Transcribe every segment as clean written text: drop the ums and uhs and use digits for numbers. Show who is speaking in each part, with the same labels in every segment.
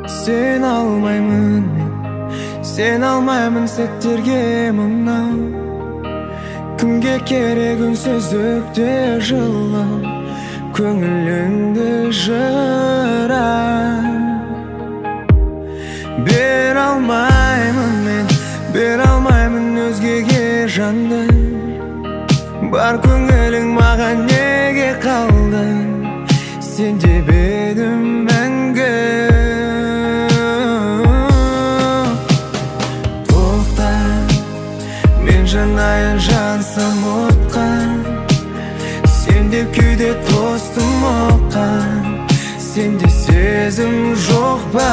Speaker 1: Sen almayman men, sen almayman setterge mınam. Kimge kerek ünsüzlükte жылам, көңіліңді жырам. Бер алмаймын мен, бер алмаймын өзгеге жанды. Бар көңілің маған неге қалды? Сен деп едім мәңгі. Тоқта, мен жанайын жансам отқа. Сен деп күйде тостым оққан. Сенде сезім жоқ па?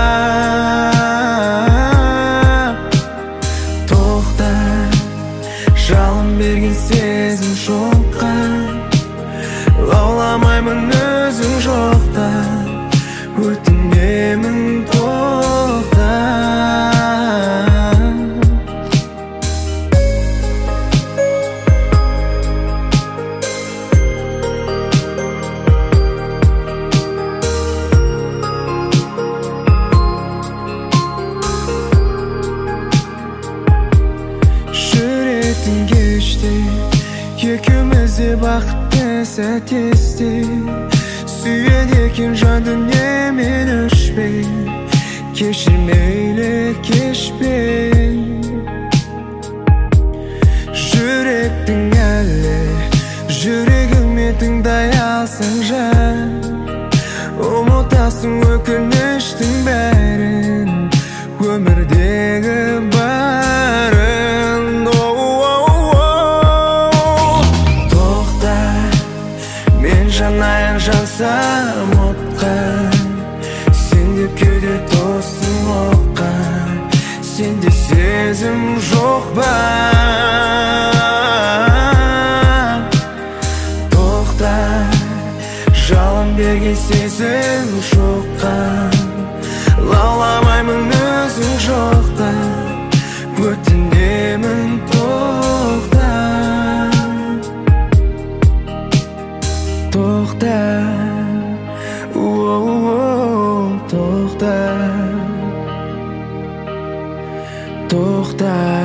Speaker 1: Тоқта, жалын берген сезім жоққа. Лауламаймын өзің жоқта, өтінемін тоқта. Жүректің кеште екеумізде бақытты сәт есте. Сүйеді екен жан дүниемен өшпей. Кешір мейлі кешпей. Жүректің әлі жүрегіме тыңдай алсаң жан. Ұмытасың өкініштің бәрін, өмірдегі барын. Тоқта, мен жанайын жансам отқа. Сен деп кеуде тостың оққа. Сенде сезім жоқ па? Тоқта, жалын берген сезім жоққа. Лауламаймын өзің жоқта, өтінемін тоқта. Тоқта, тоқта, тоқта.